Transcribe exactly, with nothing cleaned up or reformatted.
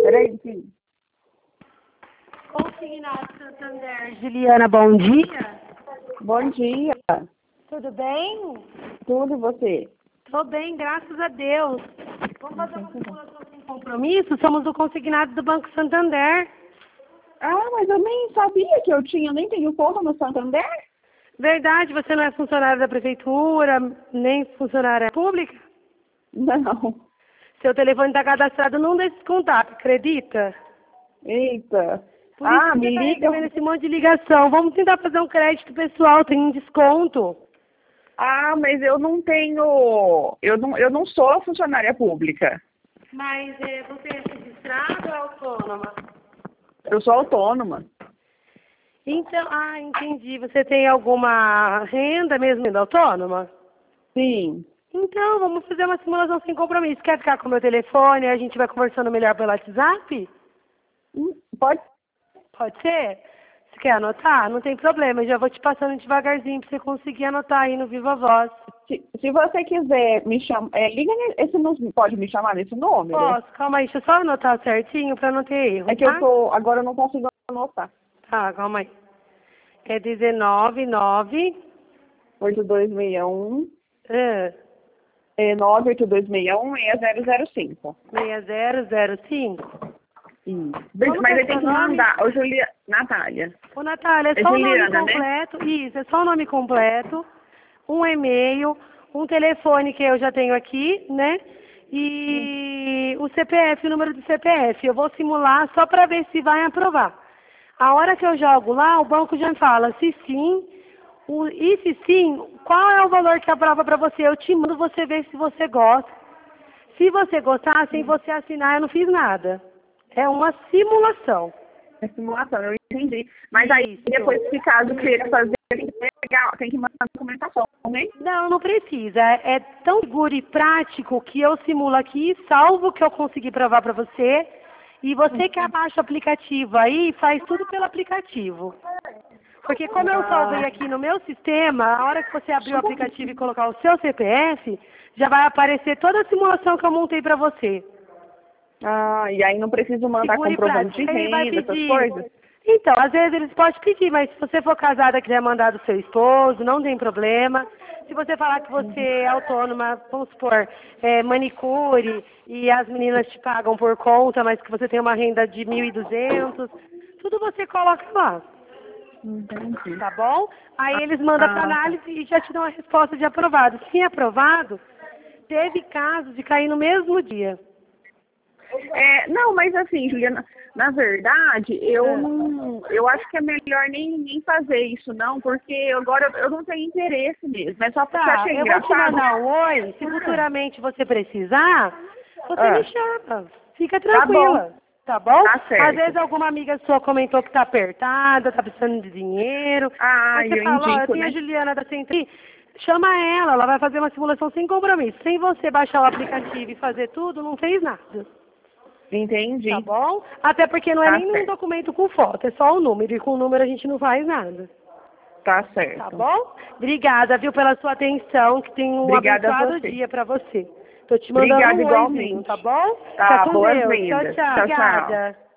Peraí, sim. Consignado Santander. Juliana, bom dia. Bom dia. Tudo bem? Tudo e você? Tô bem, graças a Deus. Vamos fazer uma simulação sem compromisso? Somos o consignado do Banco Santander. Ah, mas eu nem sabia que eu tinha, nem tenho conta no Santander. Verdade, você não é funcionário da prefeitura, nem funcionária pública? Não. Seu telefone está cadastrado num desses contatos, acredita? Eita. Por Ah, isso que me você tá liga. recebendo esse monte de ligação. Vamos tentar fazer um crédito pessoal, tem um desconto. Ah, mas eu não tenho, eu não, eu não sou funcionária pública. Mas é, você é registrado ou é autônoma? Eu sou autônoma. Então, ah, entendi. Você tem alguma renda mesmo sendo autônoma? Sim. Então, vamos fazer uma simulação sem compromisso. Quer ficar com o meu telefone e a gente vai conversando melhor pelo WhatsApp? Hum, Pode? Pode ser? Você quer anotar? Não tem problema, eu já vou te passando devagarzinho para você conseguir anotar aí no Viva Voz. Se, se você quiser me chamar, é, liga nesse, nu- pode me chamar nesse número? Posso? Calma aí, deixa eu só anotar certinho para não ter erro, É que tá? eu tô, agora eu não consigo anotar. Tá, calma aí. É dezenove, nove, oito dois seis um, ah, é nove oito dois seis um, seis zero zero cinco. seis zero zero cinco. Isso. Como Mas que é eu tenho seu que nome? mandar. Ô, Julia... Natália. Ô, Natália, é É só o nome Juliana, né? completo. Isso, é só o nome completo, um e-mail, um telefone que eu já tenho aqui, né? E o C P F, o número do C P F. Eu vou simular só para ver se vai aprovar. A hora que eu jogo lá, o banco já fala se sim, o, e se sim, qual é o valor que aprova para você? Eu te mando você ver se você gosta. Se você gostar, sem você assinar, eu não fiz nada. É uma simulação. É simulação, eu entendi. Mas aí, Isso. depois, se caso queira fazer, tem que pegar, tem que mandar a documentação, né? Não, não precisa. É é tão seguro e prático que eu simulo aqui, salvo o que eu consegui provar para você. E você que abaixa o aplicativo aí, faz tudo pelo aplicativo. Porque como eu salvei aqui no meu sistema, a hora que você abrir o aplicativo e colocar o seu C P F, já vai aparecer toda a simulação que eu montei para você. Ah, e aí não preciso mandar Seguro e comprovante de prático. Ele vai renda, essas pedir. coisas? Então, às vezes eles podem pedir, mas se você for casada e quiser mandar do seu esposo, não tem problema. Se você falar que você é autônoma, vamos supor, é, manicure, e as meninas te pagam por conta, mas que você tem uma renda de mil e duzentos, tudo você coloca lá, Entendi. tá bom? Aí eles mandam para Ah, tá. análise e já te dão a resposta de aprovado. Se aprovado, teve casos de cair no mesmo dia. É, não, mas assim, Juliana, na verdade, eu É. não, eu acho que é melhor nem, nem fazer isso não, porque agora eu não tenho interesse mesmo. É só porque eu Tá, achei eu vou te engraçado. mandar um oi, se futuramente você precisar, você Ah, me chama. Fica tá bom, tranquila, tá bom? tá Às certo. vezes alguma amiga sua comentou que tá apertada, tá precisando de dinheiro. Ah, Aí você eu fala, ó, eu indico, tenho a né? Juliana da Centri, chama ela, ela vai fazer uma simulação sem compromisso. Sem você baixar o aplicativo e fazer tudo, não fez nada. Entendi. Tá bom? Até porque não é Tá nem um certo. documento com foto, é só o número. E com o número a gente não faz nada. Tá certo. Tá bom? Obrigada, viu, pela sua atenção. Que tenha um Obrigada a abençoado você. dia pra você. Tô te mandando Obrigada um oizinho, igualmente. tá bom? Fica Tá, com Deus. Tchau, boas-vindas. tchau. Tchau, tchau. Obrigada.